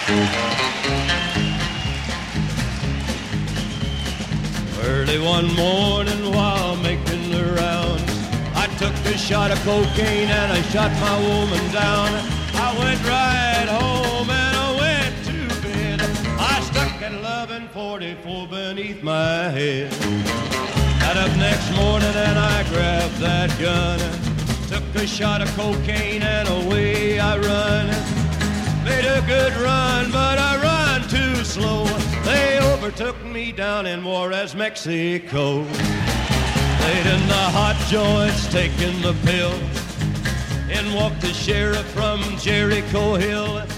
Early one morning while making the rounds, I took a shot of cocaine and I shot my woman down. I went right home and I went to bed. I stuck at 1144 beneath my head. Got up next morning and I grabbed that gun, took a shot of cocaine and away I run. Made a good run, but I run too slow. They overtook me down in Juarez, Mexico. Laid in the hot joints, taking the pill. In walked the sheriff from Jericho Hill.